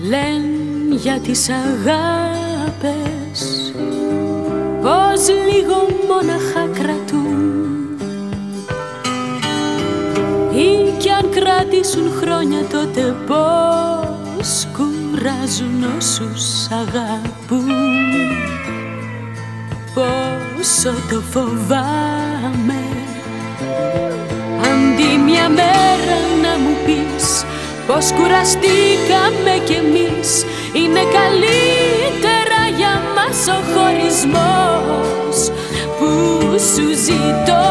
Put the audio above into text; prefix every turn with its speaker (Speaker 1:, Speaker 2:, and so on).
Speaker 1: Λένε για τις αγάπες πως λίγο μόναχα κρατούν, ή κι αν κρατήσουν χρόνια τότε πως κουράζουν όσους αγαπούν. Πόσο το φοβάμαι, αντί μια μέρα να μου πεις πως κουραστήκαμε κι εμείς, είναι καλύτερα για μας ο χωρισμός που σου ζητώ